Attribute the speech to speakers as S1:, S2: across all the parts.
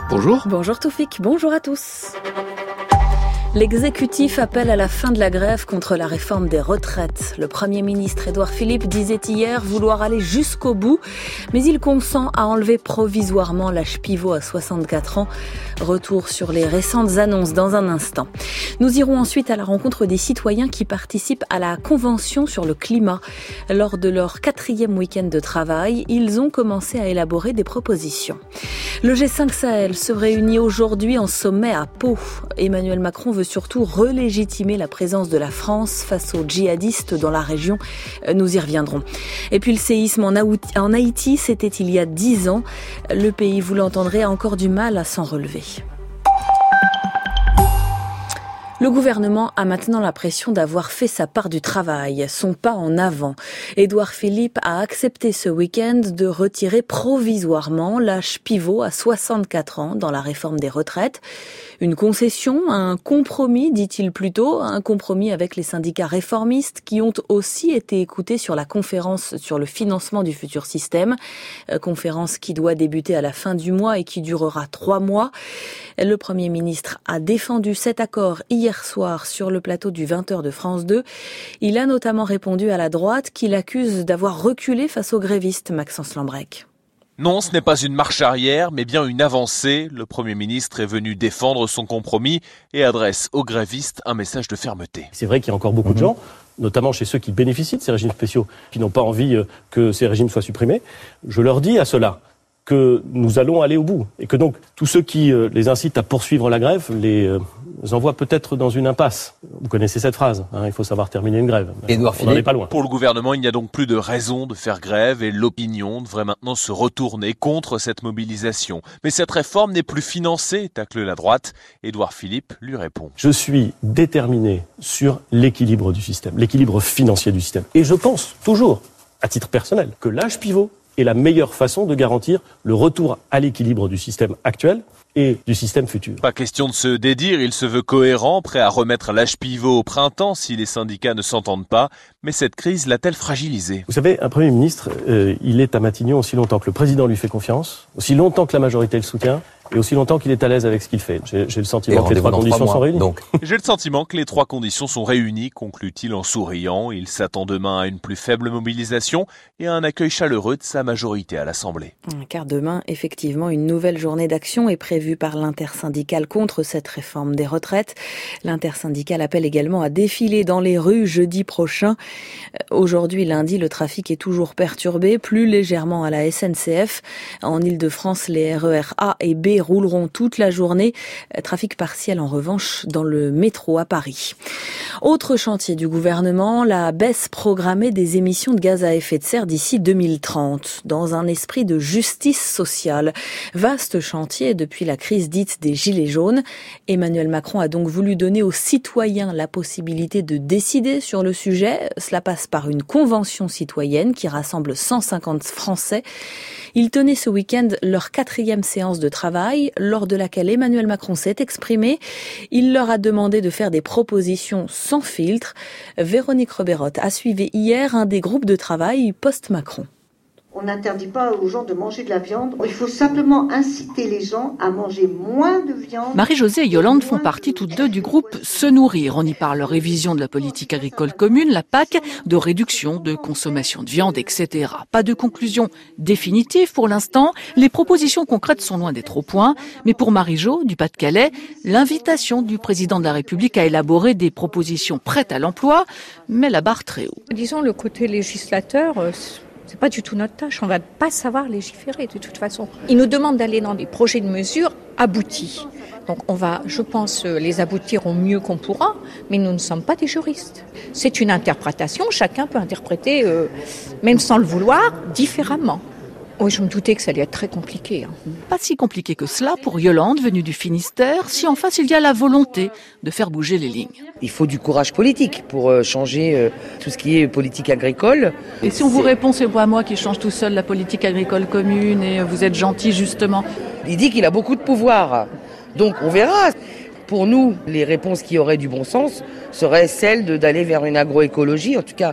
S1: Bonjour.
S2: Bonjour Toufik, bonjour à tous. L'exécutif appelle à la fin de la grève contre la réforme des retraites. Le Premier ministre Édouard Philippe disait hier vouloir aller jusqu'au bout, mais il consent à enlever provisoirement l'âge pivot à 64 ans. Retour sur les récentes annonces dans un instant. Nous irons ensuite à la rencontre des citoyens qui participent à la Convention sur le climat. Lors de leur 4e week-end de travail, ils ont commencé à élaborer des propositions. Le G5 Sahel se réunit aujourd'hui en sommet à Pau. Emmanuel Macron veut surtout relégitimer la présence de la France face aux djihadistes dans la région. Nous y reviendrons. Et puis le séisme en Haïti, c'était il y a 10 ans. Le pays, vous l'entendrez, a encore du mal à s'en relever. Le gouvernement a maintenant l'impression d'avoir fait sa part du travail, son pas en avant. Édouard Philippe a accepté ce week-end de retirer provisoirement l'âge pivot à 64 ans dans la réforme des retraites. Une concession, un compromis, dit-il plutôt, un compromis avec les syndicats réformistes qui ont aussi été écoutés sur la conférence sur le financement du futur système. Conférence qui doit débuter à la fin du mois et qui durera 3 mois. Le Premier ministre a défendu cet accord hier soir sur le plateau du 20h de France 2. Il a notamment répondu à la droite qui l'accuse d'avoir reculé face aux grévistes, Maxence Lambrec.
S3: Non, ce n'est pas une marche arrière, mais bien une avancée. Le Premier ministre est venu défendre son compromis et adresse aux grévistes un message de fermeté.
S4: C'est vrai qu'il y a encore beaucoup de gens, notamment chez ceux qui bénéficient de ces régimes spéciaux, qui n'ont pas envie que ces régimes soient supprimés. Je leur dis à ceux-là que nous allons aller au bout et que donc tous ceux qui les incitent à poursuivre la grève les envoient peut-être dans une impasse. Vous connaissez cette phrase, il faut savoir terminer une grève.
S3: Édouard
S4: Philippe, on n'en est pas loin.
S3: Pour le gouvernement, il n'y a donc plus de raison de faire grève et l'opinion devrait maintenant se retourner contre cette mobilisation. Mais cette réforme n'est plus financée, tacle la droite. Édouard Philippe lui répond.
S4: Je suis déterminé sur l'équilibre du système, l'équilibre financier du système. Et je pense toujours, à titre personnel, que l'âge pivot est la meilleure façon de garantir le retour à l'équilibre du système actuel et du système futur.
S3: Pas question de se dédire, il se veut cohérent, prêt à remettre l'âge pivot au printemps si les syndicats ne s'entendent pas. Mais cette crise l'a-t-elle fragilisé ?
S4: Vous savez, un Premier ministre, il est à Matignon aussi longtemps que le président lui fait confiance, aussi longtemps que la majorité le soutient, et aussi longtemps qu'il est à l'aise avec ce qu'il fait. J'ai le sentiment que les 3 conditions sont réunies.
S3: J'ai le sentiment que les 3 conditions sont réunies, conclut-il en souriant. Il s'attend demain à une plus faible mobilisation et à un accueil chaleureux de sa majorité à l'Assemblée.
S2: Car demain, effectivement, une nouvelle journée d'action est prévue par l'intersyndicale contre cette réforme des retraites. L'intersyndicale appelle également à défiler dans les rues jeudi prochain. Aujourd'hui, lundi, le trafic est toujours perturbé, plus légèrement à la SNCF. En Ile-de-France, les RER A et B rouleront toute la journée. Trafic partiel en revanche dans le métro à Paris. Autre chantier du gouvernement, la baisse programmée des émissions de gaz à effet de serre d'ici 2030, dans un esprit de justice sociale. Vaste chantier depuis la crise dite des Gilets jaunes. Emmanuel Macron a donc voulu donner aux citoyens la possibilité de décider sur le sujet. Cela passe par une convention citoyenne qui rassemble 150 Français. Ils tenaient ce week-end leur 4e séance de travail, lors de laquelle Emmanuel Macron s'est exprimé. Il leur a demandé de faire des propositions sans filtre. Véronique Reberotte a suivi hier un des groupes de travail post-Macron.
S5: On n'interdit pas aux gens de manger de la viande. Il faut simplement inciter les gens à manger moins de viande.
S6: Marie-Josée et Yolande font partie toutes deux du groupe Se Nourrir. On y parle révision de la politique agricole commune, la PAC, de réduction de consommation de viande, etc. Pas de conclusion définitive pour l'instant. Les propositions concrètes sont loin d'être au point. Mais pour Marie-Jo, du Pas-de-Calais, l'invitation du président de la République à élaborer des propositions prêtes à l'emploi met la barre très haut.
S7: Disons, le côté législateur... c'est pas du tout notre tâche, on va pas savoir légiférer de toute façon. Ils nous demandent d'aller dans des projets de mesures aboutis. Donc on va, je pense, les aboutir au mieux qu'on pourra, mais nous ne sommes pas des juristes. C'est une interprétation, chacun peut interpréter, même sans le vouloir, différemment. Oui, je me doutais que ça allait être très compliqué.
S6: Pas si compliqué que cela pour Yolande, venue du Finistère, si en face il y a la volonté de faire bouger les lignes.
S8: Il faut du courage politique pour changer tout ce qui est politique agricole.
S6: Et si on vous répond, c'est pas moi qui change tout seul la politique agricole commune et vous êtes gentil justement.
S8: Il dit qu'il a beaucoup de pouvoir, donc on verra. Pour nous, les réponses qui auraient du bon sens seraient celles d'aller vers une agroécologie, en tout cas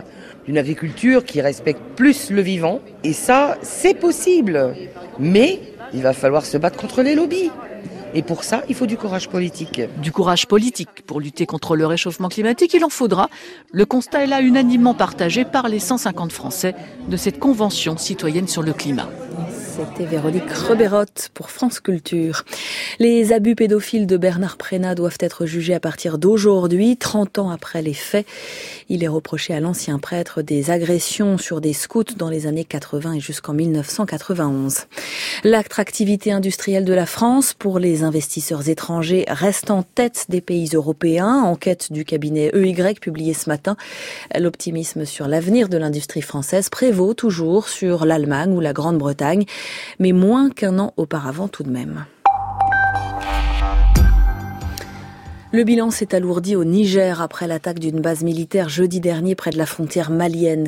S8: d'une agriculture qui respecte plus le vivant. Et ça, c'est possible. Mais il va falloir se battre contre les lobbies. Et pour ça, il faut du courage politique.
S6: Du courage politique pour lutter contre le réchauffement climatique, il en faudra. Le constat est là unanimement partagé par les 150 Français de cette Convention citoyenne sur le climat.
S2: C'était Véronique Reberotte pour France Culture. Les abus pédophiles de Bernard Prénat doivent être jugés à partir d'aujourd'hui, 30 ans après les faits. Il est reproché à l'ancien prêtre des agressions sur des scouts dans les années 80 et jusqu'en 1991. L'attractivité industrielle de la France pour les investisseurs étrangers reste en tête des pays européens. Enquête du cabinet EY publiée ce matin. L'optimisme sur l'avenir de l'industrie française prévaut toujours sur l'Allemagne ou la Grande-Bretagne, mais moins qu'un an auparavant tout de même. Le bilan s'est alourdi au Niger après l'attaque d'une base militaire jeudi dernier près de la frontière malienne.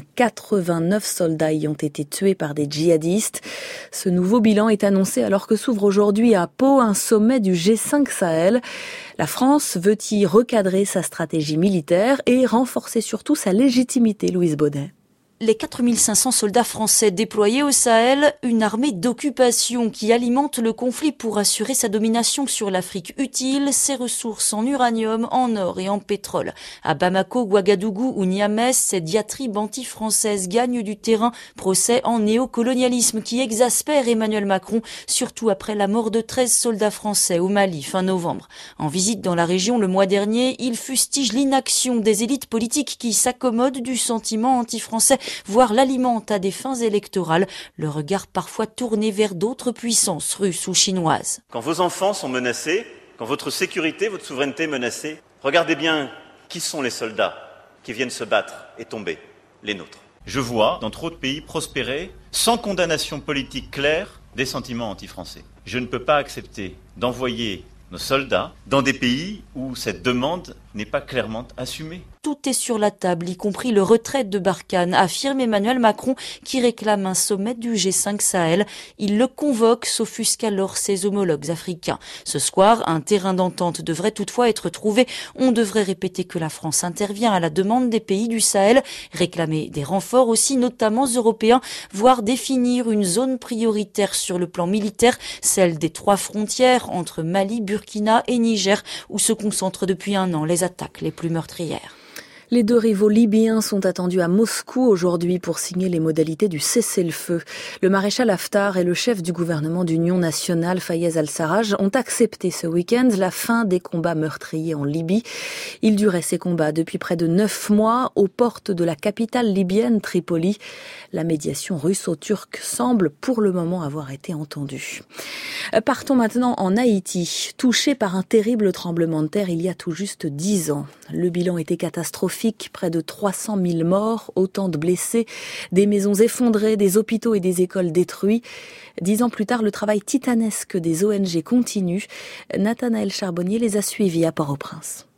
S2: 89 soldats y ont été tués par des djihadistes. Ce nouveau bilan est annoncé alors que s'ouvre aujourd'hui à Pau un sommet du G5 Sahel. La France veut y recadrer sa stratégie militaire et renforcer surtout sa légitimité, Louise Baudet.
S1: Les 4500 soldats français déployés au Sahel, une armée d'occupation qui alimente le conflit pour assurer sa domination sur l'Afrique utile, ses ressources en uranium, en or et en pétrole. À Bamako, Ouagadougou ou Niamey, ces diatribes anti-françaises gagnent du terrain, procès en néocolonialisme qui exaspère Emmanuel Macron, surtout après la mort de 13 soldats français au Mali fin novembre. En visite dans la région le mois dernier, il fustige l'inaction des élites politiques qui s'accommodent du sentiment anti-français, voire l'alimente à des fins électorales, le regard parfois tourné vers d'autres puissances russes ou chinoises.
S9: Quand vos enfants sont menacés, quand votre sécurité, votre souveraineté est menacée, regardez bien qui sont les soldats qui viennent se battre et tomber, les nôtres. Je vois dans trop de pays prospérer, sans condamnation politique claire, des sentiments anti-français. Je ne peux pas accepter d'envoyer nos soldats dans des pays où cette demande n'est pas clairement assumée.
S1: Tout est sur la table, y compris le retrait de Barkhane, affirme Emmanuel Macron, qui réclame un sommet du G5 Sahel. Il le convoque, s'offusque alors ses homologues africains. Ce soir, un terrain d'entente devrait toutefois être trouvé. On devrait répéter que la France intervient à la demande des pays du Sahel, réclamer des renforts aussi, notamment européens, voire définir une zone prioritaire sur le plan militaire, celle des 3 frontières entre Mali, Burkina et Niger, où se concentrent depuis un an les attaques les plus meurtrières.
S2: Les 2 rivaux libyens sont attendus à Moscou aujourd'hui pour signer les modalités du cessez-le-feu. Le maréchal Haftar et le chef du gouvernement d'union nationale, Fayez al-Sarraj, ont accepté ce week-end la fin des combats meurtriers en Libye. Ils duraient ces combats depuis près de 9 mois aux portes de la capitale libyenne, Tripoli. La médiation russo-turque semble pour le moment avoir été entendue. Partons maintenant en Haïti, touché par un terrible tremblement de terre il y a tout juste 10 ans. Le bilan était catastrophique. Près de 300 000 morts, autant de blessés, des maisons effondrées, des hôpitaux et des écoles détruits. 10 ans plus tard, le travail titanesque des ONG continue. Nathanaël Charbonnier les a suivis à Port-au-Prince.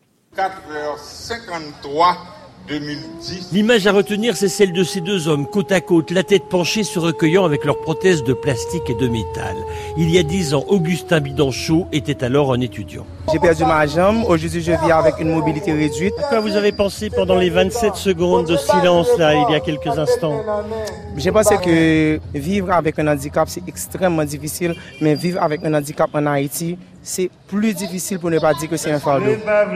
S10: 4h53. 2010.
S11: L'image à retenir, c'est celle de ces 2 hommes, côte à côte, la tête penchée, se recueillant avec leurs prothèses de plastique et de métal. Il y a 10 ans, Augustin Bidanchot était alors un étudiant.
S12: J'ai perdu ma jambe, aujourd'hui je vis avec une mobilité réduite.
S11: À quoi vous avez pensé pendant les 27 secondes de silence, là, il y a quelques instants?
S12: J'ai pensé que vivre avec un handicap, c'est extrêmement difficile, mais vivre avec un handicap en Haïti, c'est plus difficile pour ne pas dire que c'est un fardeau.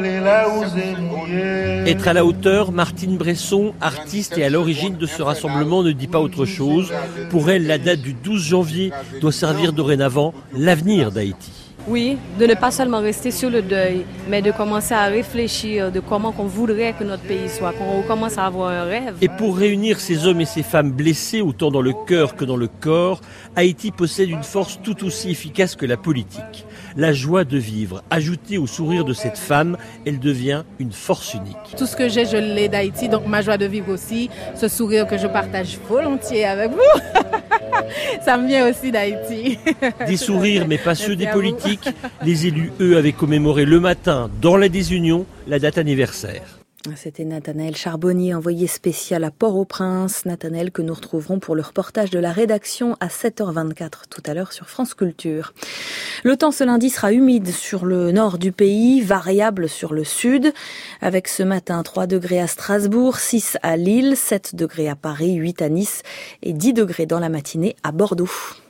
S11: Être à la hauteur, Martine Bresson, artiste et à l'origine de ce rassemblement, ne dit pas autre chose. Pour elle, la date du 12 janvier doit servir dorénavant l'avenir d'Haïti.
S13: Oui, de ne pas seulement rester sur le deuil, mais de commencer à réfléchir de comment on voudrait que notre pays soit, qu'on commence à avoir un rêve.
S11: Et pour réunir ces hommes et ces femmes blessés, autant dans le cœur que dans le corps, Haïti possède une force tout aussi efficace que la politique. La joie de vivre, ajoutée au sourire de cette femme, elle devient une force unique.
S14: Tout ce que j'ai, je l'ai d'Haïti, donc ma joie de vivre aussi, ce sourire que je partage volontiers avec vous. Ça me vient aussi d'Haïti.
S11: Des sourires, mais pas ceux des politiques. Les élus, eux, avaient commémoré le matin, dans la désunion, la date anniversaire.
S2: C'était Nathanaël Charbonnier, envoyé spécial à Port-au-Prince. Nathanaël que nous retrouverons pour le reportage de la rédaction à 7h24 tout à l'heure sur France Culture. Le temps ce lundi sera humide sur le nord du pays, variable sur le sud, avec ce matin 3 degrés à Strasbourg, 6 à Lille, 7 degrés à Paris, 8 à Nice et 10 degrés dans la matinée à Bordeaux.